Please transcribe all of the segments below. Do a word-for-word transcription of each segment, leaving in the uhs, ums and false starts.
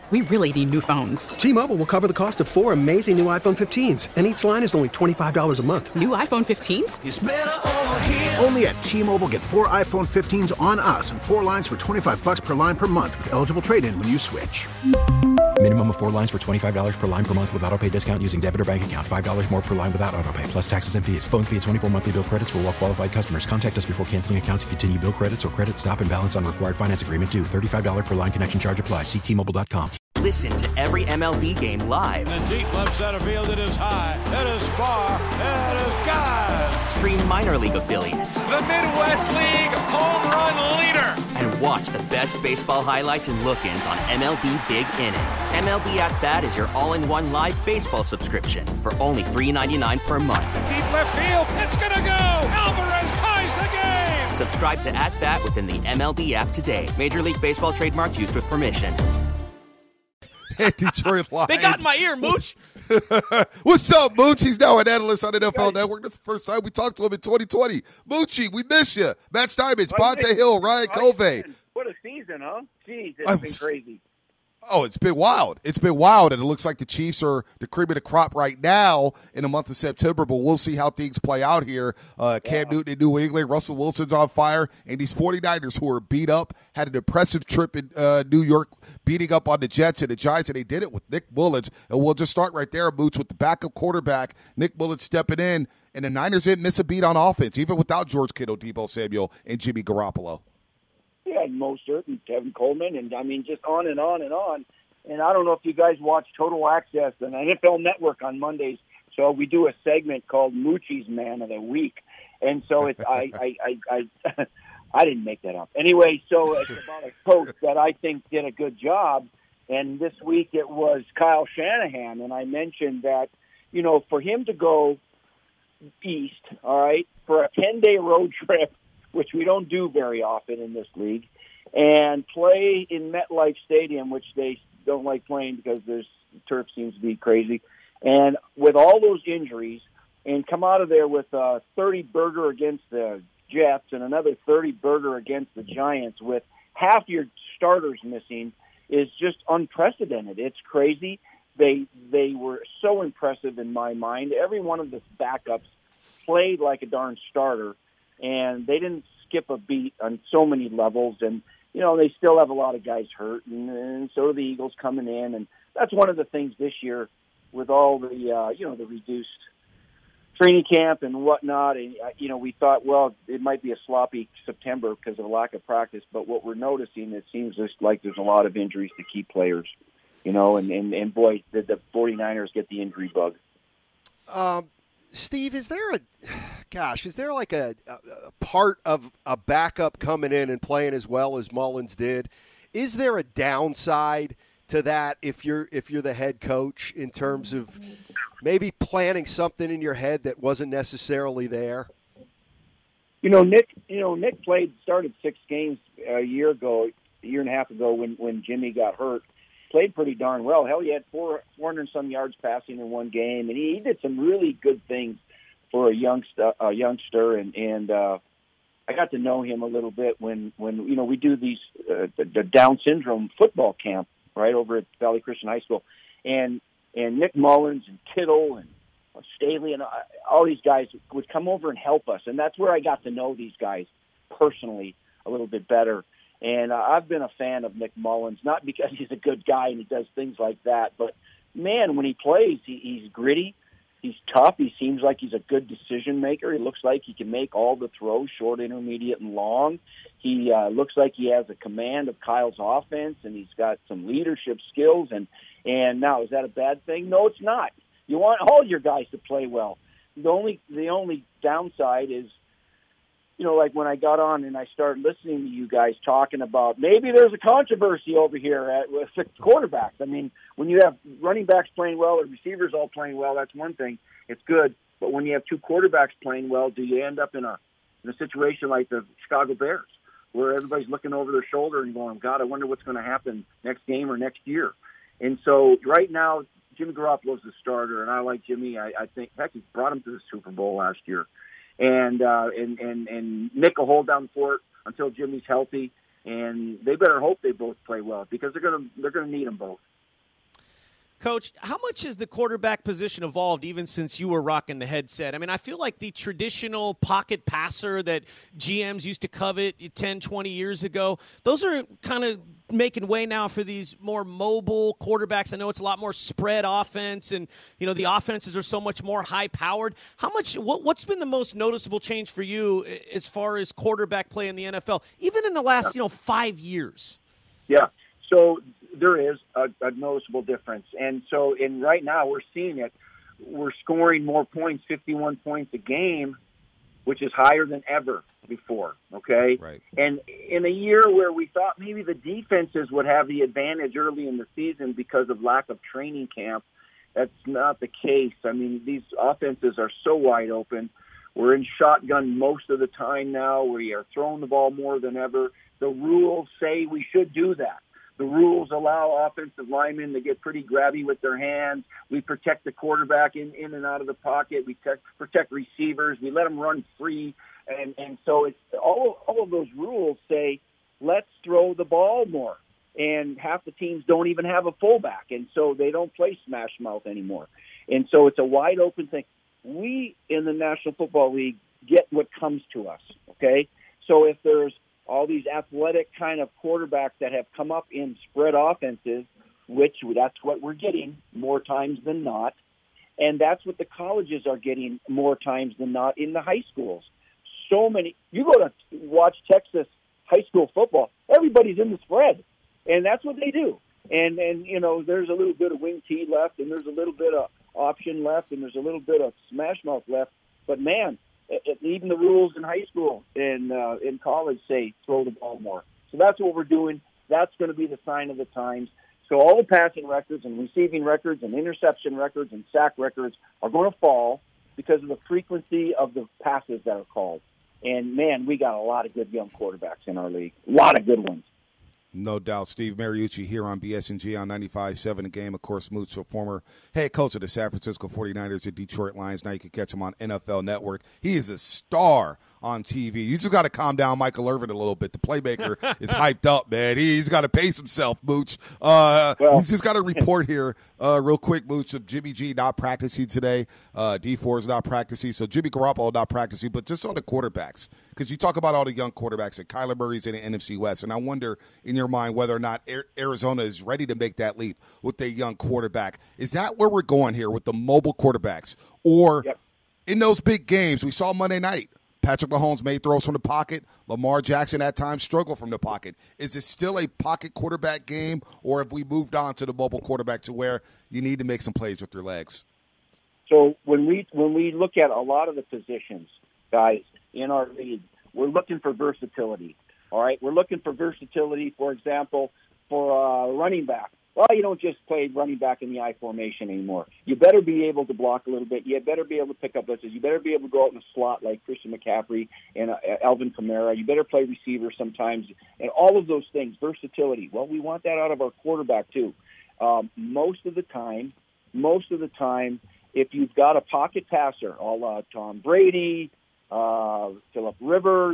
We really need new phones. T-Mobile will cover the cost of four amazing new iPhone fifteens, and each line is only twenty-five dollars a month. New iPhone fifteens? It's better over here. Only at T-Mobile, get four iPhone fifteens on us and four lines for twenty-five dollars per line per month with eligible trade-in when you switch. Minimum of four lines for twenty-five dollars per line per month with autopay discount using debit or bank account. five dollars more per line without autopay, plus taxes and fees. Phone fee at twenty-four monthly bill credits for well-qualified customers. Contact us before canceling account to continue bill credits or credit stop and balance on required finance agreement due. thirty-five dollars per line connection charge applies. See T Mobile dot com. Listen to every M L B game live. In the deep left center field, it is high, it is far, it is gone. Stream minor league affiliates. The Midwest League home run leader. And watch the best baseball highlights and look-ins on M L B Big Inning. M L B At Bat is your all-in-one live baseball subscription for only three dollars and ninety-nine cents per month. Deep left field, it's gonna go. Alvarez ties the game. Subscribe to At Bat within the M L B app today. Major League Baseball trademarks used with permission. Detroit Lions. They got in my ear, Mooch. What's up, Mooch? He's now an analyst on N F L Network. That's the first time we talked to him in twenty twenty. Moochie, we miss you. Matt Steinmetz, Ponte Hill, Ryan Covey. What a season, huh? Jeez, it's been crazy. Oh, it's been wild. It's been wild, and it looks like the Chiefs are the cream of the crop right now in the month of September, but we'll see how things play out here. Uh, Cam yeah. Newton in New England, Russell Wilson's on fire, and these 49ers who are beat up, had an impressive trip in uh, New York, beating up on the Jets and the Giants, and they did it with Nick Mullins. And we'll just start right there, Mooch, with the backup quarterback, Nick Mullins stepping in, and the Niners didn't miss a beat on offense, even without George Kittle, Deebo Samuel, and Jimmy Garoppolo. Yeah, Mostert and Tevin Coleman, and I mean, just on and on and on. And I don't know if you guys watch Total Access and N F L Network on Mondays. So we do a segment called Moochie's Man of the Week, and so it's I I I I, I didn't make that up. Anyway, so it's about a coach that I think did a good job. And this week it was Kyle Shanahan, and I mentioned that you know for him to go east, all right, for a ten-day road trip, which we don't do very often in this league, and play in MetLife Stadium, which they don't like playing because there's turf seems to be crazy, and with all those injuries, and come out of there with a thirty burger against the Jets and another thirty burger against the Giants with half your starters missing is just unprecedented. It's crazy. They they were so impressive in my mind. Every one of the backups played like a darn starter, and they didn't skip a beat on so many levels. And you know, they still have a lot of guys hurt, and, and so are the Eagles coming in. And that's one of the things this year with all the, uh, you know, the reduced training camp and whatnot. And, uh, you know, we thought, well, it might be a sloppy September because of a lack of practice. But what we're noticing, it seems just like there's a lot of injuries to key players, you know, and, and, and boy, the, the 49ers get the injury bug. Um, Steve, is there a, gosh, is there like a, a, a part of a backup coming in and playing as well as Mullins did? Is there a downside to that if you're if you're the head coach in terms of maybe planning something in your head that wasn't necessarily there? You know, Nick. You know, Nick played started six games a year ago, a year and a half ago when when Jimmy got hurt. Played pretty darn well. Hell, he had four, four hundred some yards passing in one game, and he, he did some really good things for a youngster. A youngster, and and uh, I got to know him a little bit when when you know we do these uh, the, the Down syndrome football camp right over at Valley Christian High School, and and Nick Mullins and Kittle and Staley and all these guys would come over and help us, and that's where I got to know these guys personally a little bit better. And uh, I've been a fan of Nick Mullins, not because he's a good guy and he does things like that, but, man, when he plays, he, he's gritty, he's tough, he seems like he's a good decision maker. He looks like he can make all the throws, short, intermediate, and long. He uh, looks like he has a command of Kyle's offense, and he's got some leadership skills. And, and now, is that a bad thing? No, it's not. You want all your guys to play well. The only the only downside is, you know, like when I got on and I started listening to you guys talking about maybe there's a controversy over here at, with the quarterbacks. I mean, when you have running backs playing well and receivers all playing well, that's one thing. It's good. But when you have two quarterbacks playing well, do you end up in a in a situation like the Chicago Bears where everybody's looking over their shoulder and going, God, I wonder what's going to happen next game or next year? And so right now, Jimmy Garoppolo's the starter, and I like Jimmy. I, I think, heck, he brought him to the Super Bowl last year. And, uh, and and and Nick will hold down the fort until Jimmy's healthy, and they better hope they both play well because they're gonna they're gonna need them both. Coach, how much has the quarterback position evolved even since you were rocking the headset? I mean, I feel like the traditional pocket passer that G Ms used to covet ten, twenty years ago, those are kind of making way now for these more mobile quarterbacks. I know it's a lot more spread offense, and, you know, the offenses are so much more high-powered. How much, what, what's been the most noticeable change for you as far as quarterback play in the N F L, even in the last, you know, five years? Yeah, so there is a, a noticeable difference. And so in right now we're seeing it. We're scoring more points, fifty-one points a game, which is higher than ever before, okay? Right. And in a year where we thought maybe the defenses would have the advantage early in the season because of lack of training camp, that's not the case. I mean, these offenses are so wide open. We're in shotgun most of the time now. We are throwing the ball more than ever. The rules say we should do that. The rules allow offensive linemen to get pretty grabby with their hands. We protect the quarterback in, in and out of the pocket. We protect, protect receivers. We let them run free. And, and so it's all, all of those rules say, let's throw the ball more. And half the teams don't even have a fullback, and so they don't play smash mouth anymore. And so it's a wide open thing. We in the National Football League get what comes to us, okay? So if there's all these athletic kind of quarterbacks that have come up in spread offenses, which that's what we're getting more times than not, and that's what the colleges are getting more times than not in the high schools. So many, you go to watch Texas high school football, everybody's in the spread, and that's what they do. And, and you know, there's a little bit of wing tee left, and there's a little bit of option left, and there's a little bit of smash mouth left, but man, It, even the rules in high school and uh, in college say throw the ball more. So that's what we're doing. That's going to be the sign of the times. So all the passing records and receiving records and interception records and sack records are going to fall because of the frequency of the passes that are called. And, man, we got a lot of good young quarterbacks in our league, a lot of good ones. No doubt. Steve Mariucci here on B S N G on ninety-five point seven The Game. Of course, Mooch, a former head coach of the San Francisco forty-niners and Detroit Lions. Now you can catch him on N F L Network. He is a star on T V. You just got to calm down Michael Irvin a little bit. The playmaker is hyped up, man. He's got to pace himself, Mooch. Uh, well, we just got a report here uh, real quick, Mooch, of Jimmy G not practicing today. Uh, D four is not practicing. So Jimmy Garoppolo not practicing. But just on the quarterbacks, because you talk about all the young quarterbacks, and Kyler Murray's in the N F C West, and I wonder in your mind whether or not Arizona is ready to make that leap with their young quarterback. Is that where we're going here with the mobile quarterbacks? Or yep. in those big games, we saw Monday night, Patrick Mahomes made throws from the pocket. Lamar Jackson at times struggled from the pocket. Is it still a pocket quarterback game, or have we moved on to the mobile quarterback to where you need to make some plays with your legs? So when we when we look at a lot of the positions, guys, in our league, we're looking for versatility. All right, we're looking for versatility, for example, for a running back. Well, you don't just play running back in the I formation anymore. You better be able to block a little bit. You better be able to pick up blitzes. You better be able to go out in the slot like Christian McCaffrey and uh, Alvin Kamara. You better play receiver sometimes, and all of those things, versatility. Well, we want that out of our quarterback too. Um, most of the time, most of the time, if you've got a pocket passer, all uh, Tom Brady, uh, Phillip Rivers,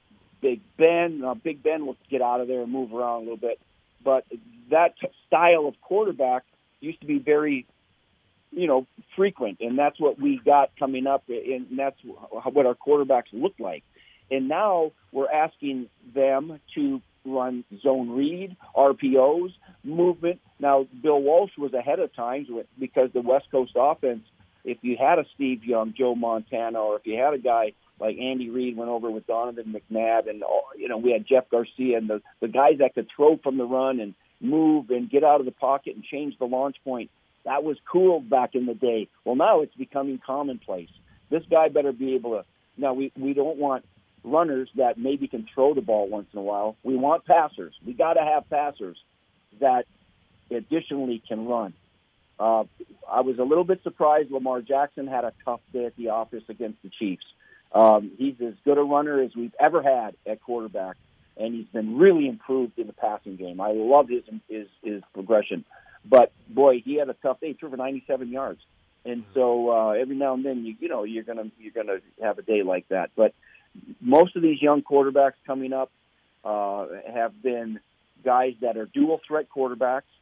Big Ben. Now, Big Ben will get out of there and move around a little bit. But that style of quarterback used to be very, you know, frequent, and that's what we got coming up, and that's what our quarterbacks look like. And now we're asking them to run zone read, R P Os, movement. Now, Bill Walsh was ahead of times because the West Coast offense, if you had a Steve Young, Joe Montana, or if you had a guy like Andy Reid went over with Donovan McNabb, and, you know, we had Jeff Garcia and the, the guys that could throw from the run and move and get out of the pocket and change the launch point. That was cool back in the day. Well, now it's becoming commonplace. This guy better be able to – now, we, we don't want runners that maybe can throw the ball once in a while. We want passers. We got to have passers that additionally can run. Uh, I was a little bit surprised Lamar Jackson had a tough day at the office against the Chiefs. Um, he's as good a runner as we've ever had at quarterback, and he's been really improved in the passing game. I love his his, his progression. But, boy, he had a tough day. He threw for ninety-seven yards. And so uh, every now and then, you you know, you're gonna you're gonna have a day like that. But most of these young quarterbacks coming up uh, have been guys that are dual threat quarterbacks,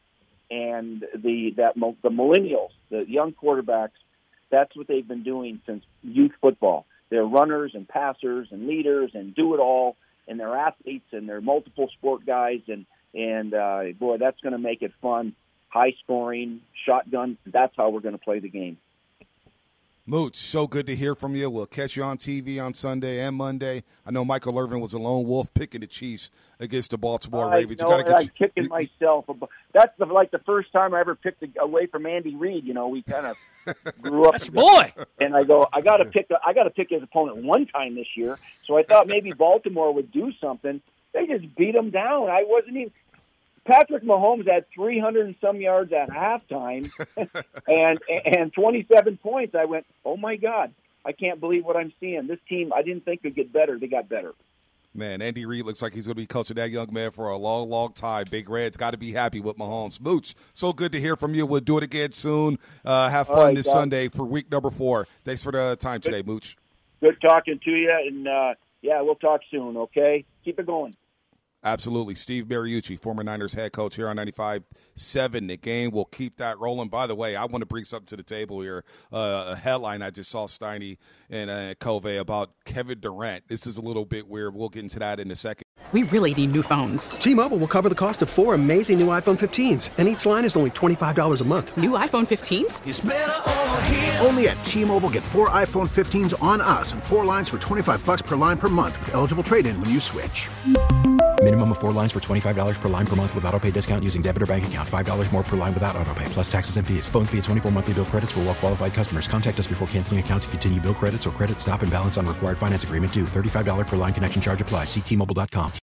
and the that the millennials, the young quarterbacks, that's what they've been doing since youth football. They're runners and passers and leaders and do it all, and they're athletes and they're multiple sport guys, and and uh, boy, that's going to make it fun, high scoring, shotgun. That's how we're going to play the game. Mooch, so good to hear from you. We'll catch you on T V on Sunday and Monday. I know Michael Irvin was a lone wolf picking the Chiefs against the Baltimore I Ravens. Know, you got to get I'm you, kicking you, myself. That's the, like the first time I ever picked away from Andy Reid. You know, we kind of grew up. That's your boy. And I go, I got to pick. I got to pick his opponent one time this year. So I thought maybe Baltimore would do something. They just beat them down. I wasn't even. Patrick Mahomes had three hundred and some yards at halftime, and and twenty-seven points. I went, oh my God, I can't believe what I'm seeing. This team, I didn't think could get better. They got better. Man, Andy Reid looks like he's going to be coaching that young man for a long, long time. Big Red's got to be happy with Mahomes. Mooch, so good to hear from you. We'll do it again soon. Uh, have fun right, this guys. Sunday for week number four. Thanks for the time today, Mooch. Good talking to you, and uh, yeah, we'll talk soon. Okay, keep it going. Absolutely. Steve Mariucci, former Niners head coach here on ninety-five point seven. The game will keep that rolling. By the way, I want to bring something to the table here. Uh, a headline I just saw Steiny and uh, Covey about Kevin Durant. This is a little bit weird. We'll get into that in a second. We really need new phones. T-Mobile will cover the cost of four amazing new iPhone fifteens, and each line is only twenty-five dollars a month. New iPhone fifteens? It's better over here. Only at T-Mobile, get four iPhone fifteens on us and four lines for twenty-five dollars per line per month with eligible trade-in when you switch. Minimum of four lines for twenty-five dollars per line per month with autopay discount using debit or bank account. five dollars more per line without autopay, plus taxes and fees. Phone fee at twenty-four monthly bill credits for well-qualified customers. Contact us before canceling account to continue bill credits or credit stop and balance on required finance agreement due. thirty-five dollars per line connection charge applies. See T Mobile dot com.